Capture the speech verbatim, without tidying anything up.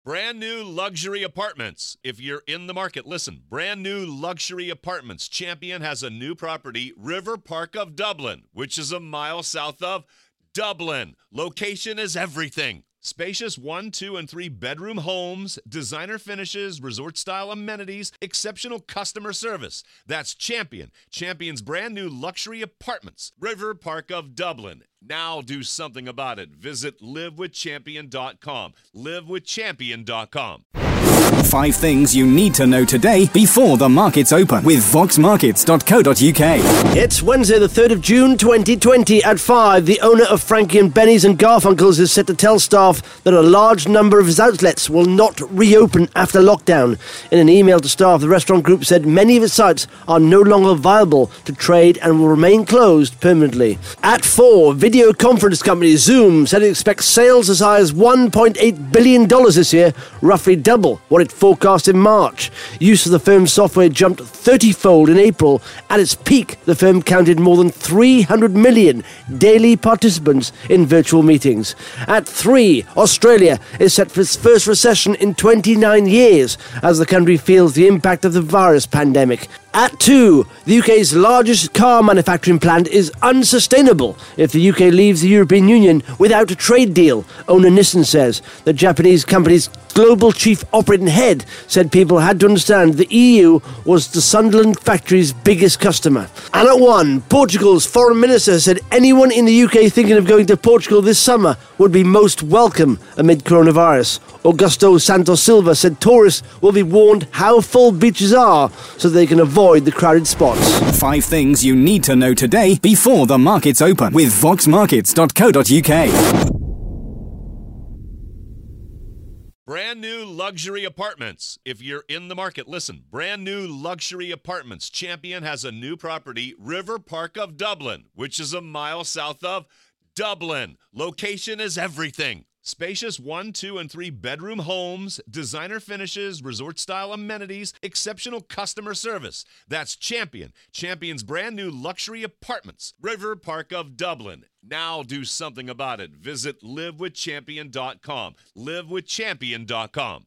Brand new luxury apartments. If you're in the market, listen. Brand new luxury apartments. Champion has a new property, River Park of Dublin, which is a mile south of Dublin. Location is everything. Spacious one, two, and three bedroom homes, designer finishes, resort-style amenities, exceptional customer service. That's Champion. Champion's brand new luxury apartments, River Park of Dublin. Now do something about it. Visit live with champion dot com. live with champion dot com. Five things you need to know today before the markets open with vox markets dot co dot uk. It's Wednesday the third of June twenty twenty at five. The owner of Frankie and Benny's and Garfunkel's is set to tell staff that a large number of his outlets will not reopen after lockdown. In an email to staff, the restaurant group said many of its sites are no longer viable to trade and will remain closed permanently. At four, video conference company Zoom said it expects sales as high as one point eight billion dollars this year, roughly double what it forecast in March. Use of the firm's software jumped thirty-fold in April. At its peak, the firm counted more than three hundred million daily participants in virtual meetings. At three, Australia is set for its first recession in twenty-nine years as the country feels the impact of the virus pandemic. At two, the U K's largest car manufacturing plant is unsustainable if the U K leaves the European Union without a trade deal, owner Nissan says. The Japanese company's global chief operating head said people had to understand the E U was the Sunderland factory's biggest customer. And at one, Portugal's foreign minister said anyone in the U K thinking of going to Portugal this summer would be most welcome amid coronavirus. Augusto Santos Silva said tourists will be warned how full beaches are so they can avoid the crowded spots. Five things you need to know today before the markets open with vox markets dot co dot uk. Brand new luxury apartments. If you're in the market, listen. Brand new luxury apartments. Champion has a new property, River Park of Dublin, which is a mile south of Dublin. Location is everything. Spacious one, two, and three bedroom homes, designer finishes, resort-style amenities, exceptional customer service. That's Champion. Champion's brand new luxury apartments, River Park of Dublin. Now do something about it. Visit live with champion dot com. live with champion dot com.